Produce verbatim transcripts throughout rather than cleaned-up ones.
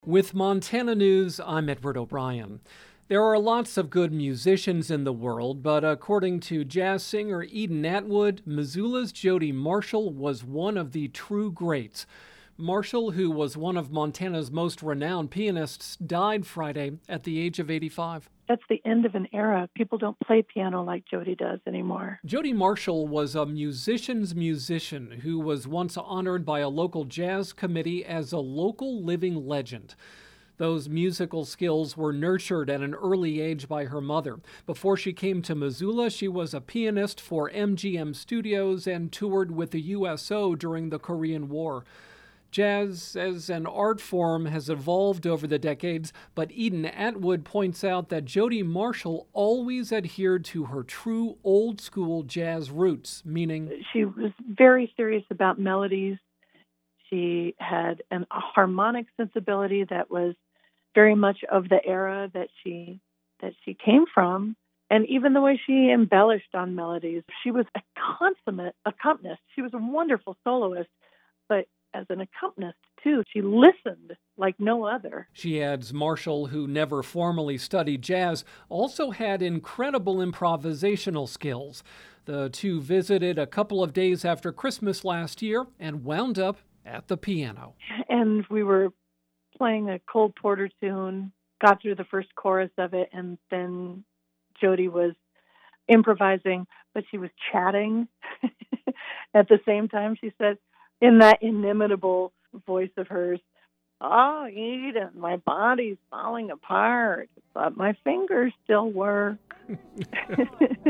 With Montana News, I'm Edward O'Brien. There are lots of good musicians in the world, but according to jazz singer Eden Atwood, Missoula's Jody Marshall was one of the true greats. Marshall, who was one of Montana's most renowned pianists, died Friday at the age of eighty-five. That's the end of an era. People don't play piano like Jody does anymore. Jody Marshall was a musician's musician who was once honored by a local jazz committee as a local living legend. Those musical skills were nurtured at an early age by her mother. Before she came to Missoula, she was a pianist for M G M Studios and toured with the U S O during the Korean War. Jazz as an art form has evolved over the decades, but Eden Atwood points out that Jody Marshall always adhered to her true old-school jazz roots, meaning she was very serious about melodies. She had an, a harmonic sensibility that was very much of the era that she that she came from, and even the way she embellished on melodies. She was a consummate accompanist. She was a wonderful soloist, but as an accompanist, too. She listened like no other. She adds Marshall, who never formally studied jazz, also had incredible improvisational skills. The two visited a couple of days after Christmas last year and wound up at the piano. And we were playing a Cole Porter tune, got through the first chorus of it, and then Jody was improvising, but she was chatting at the same time. She said, in that inimitable voice of hers, "Oh, Eden, my body's falling apart, but my fingers still work." Body's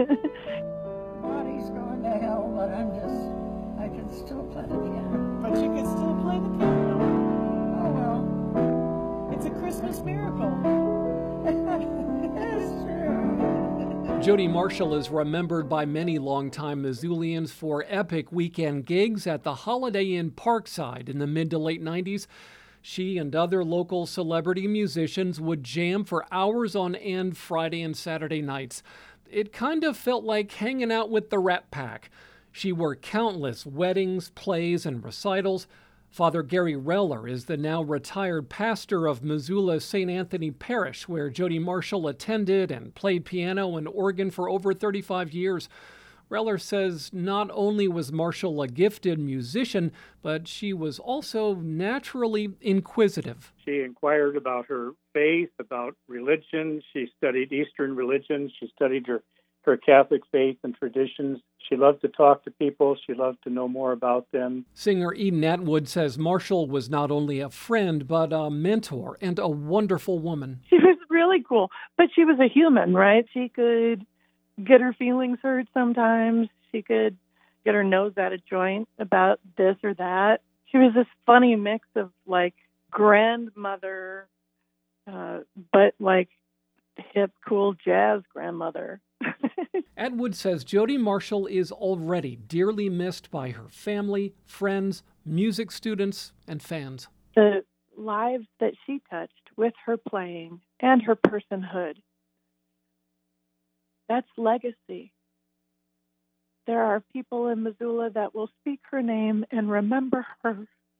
going to hell, but I'm just, I can still play the piano. But you can still play the piano. Oh, well. It's a Christmas miracle. That's true. Jody Marshall is remembered by many longtime Missoulians for epic weekend gigs at the Holiday Inn Parkside in the mid to late nineties. She and other local celebrity musicians would jam for hours on end Friday and Saturday nights. It kind of felt like hanging out with the Rat Pack. She worked countless weddings, plays, and recitals. Father Gary Reller is the now retired pastor of Missoula Saint Anthony Parish, where Jody Marshall attended and played piano and organ for over thirty-five years. Reller says not only was Marshall a gifted musician, but she was also naturally inquisitive. She inquired about her faith, about religion. She studied Eastern religions. She studied her, her Catholic faith and traditions. She loved to talk to people. She loved to know more about them. Singer Eden Atwood says Marshall was not only a friend, but a mentor and a wonderful woman. She was really cool, but she was a human, right? She could get her feelings hurt sometimes. She could get her nose out of joint about this or that. She was this funny mix of, like, grandmother, uh, but, like, hip, cool jazz grandmother. Atwood says Jody Marshall is already dearly missed by her family, friends, music students, and fans. The lives that she touched with her playing and her personhood, that's legacy. There are people in Missoula that will speak her name and remember her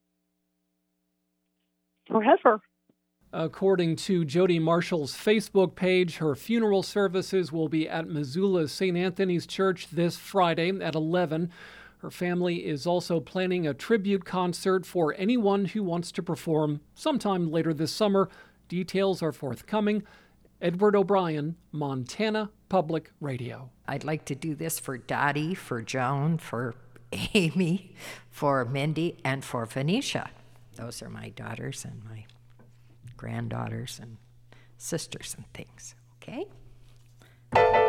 forever. According to Jody Marshall's Facebook page, her funeral services will be at Missoula's Saint Anthony's Church this Friday at eleven. Her family is also planning a tribute concert for anyone who wants to perform sometime later this summer. Details are forthcoming. Edward O'Brien, Montana Public Radio. I'd like to do this for Dottie, for Joan, for Amy, for Mindy, and for Venetia. Those are my daughters and my granddaughters and sisters and things, okay?